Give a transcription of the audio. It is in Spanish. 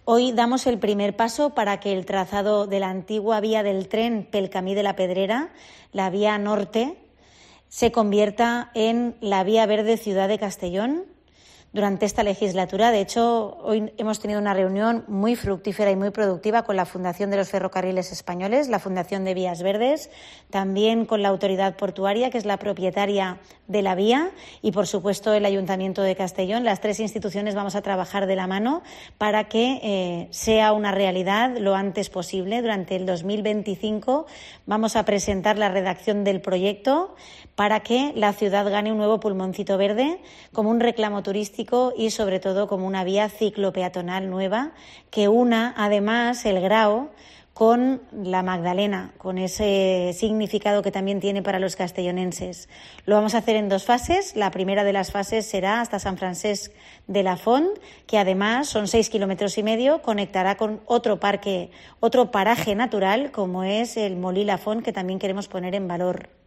Hoy damos el primer paso para que el trazado de la antigua vía del tren pel Camí de la Pedrera, la vía norte, se convierta en la vía verde Ciudad de Castellón durante esta legislatura. De hecho, hoy hemos tenido una reunión muy fructífera y muy productiva con la Fundación de los Ferrocarriles Españoles, la Fundación de Vías Verdes, también con la Autoridad Portuaria, que es la propietaria de la vía, y, por supuesto, el Ayuntamiento de Castellón. Las tres instituciones vamos a trabajar de la mano para que sea una realidad lo antes posible. Durante el 2025 vamos a presentar la redacción del proyecto para que la ciudad gane un nuevo pulmoncito verde como un reclamo turístico y, sobre todo, como una vía ciclopeatonal nueva que una, además, el Grao con la Magdalena, con ese significado que también tiene para los castellonenses. Lo vamos a hacer en 2 fases. La primera de las fases será hasta San Francesc de la Font, que además son 6,5 kilómetros, conectará con otro paraje natural como es el Molí La Font, que también queremos poner en valor.